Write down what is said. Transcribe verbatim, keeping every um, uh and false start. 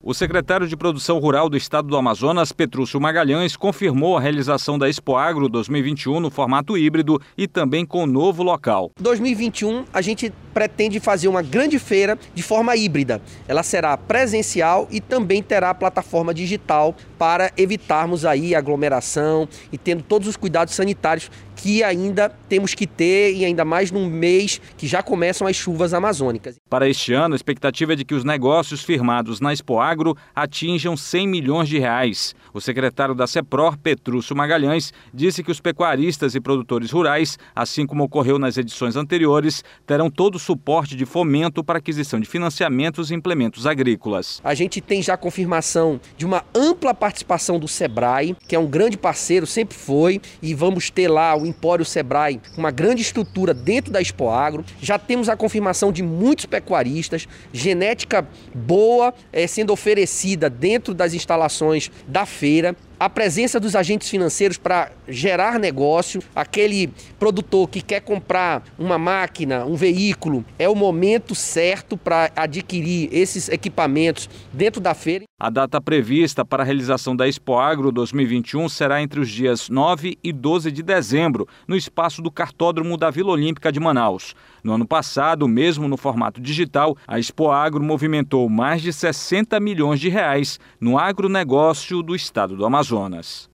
O secretário de Produção Rural do Estado do Amazonas, Petrúcio Magalhães, confirmou a realização da Expoagro dois mil e vinte e um no formato híbrido e também com novo local. dois mil e vinte e um, a gente pretende fazer uma grande feira de forma híbrida. Ela será presencial e também terá plataforma digital para evitarmos aí aglomeração e tendo todos os cuidados sanitários que ainda temos que ter, e ainda mais num mês que já começam as chuvas amazônicas. Para este ano, a expectativa é de que os negócios firmados na Expoagro atinjam cem milhões de reais. O secretário da CEPROR, Petrúcio Magalhães, disse que os pecuaristas e produtores rurais, assim como ocorreu nas edições anteriores, terão todo o suporte de fomento para aquisição de financiamentos e implementos agrícolas. A gente tem já confirmação de uma ampla participação do Sebrae, que é um grande parceiro, sempre foi, e vamos ter lá o Empório Sebrae, uma grande estrutura dentro da Expoagro. Já temos a confirmação de muitos pecuaristas, genética boa é, sendo oferecida dentro das instalações da feira. A presença dos agentes financeiros para gerar negócio, aquele produtor que quer comprar uma máquina, um veículo, é o momento certo para adquirir esses equipamentos dentro da feira. A data prevista para a realização da Expoagro dois mil e vinte e um será entre os dias nove e doze de dezembro, no espaço do Cartódromo da Vila Olímpica de Manaus. No ano passado, mesmo no formato digital, a Expoagro movimentou mais de sessenta milhões de reais no agronegócio do estado do Amazonas.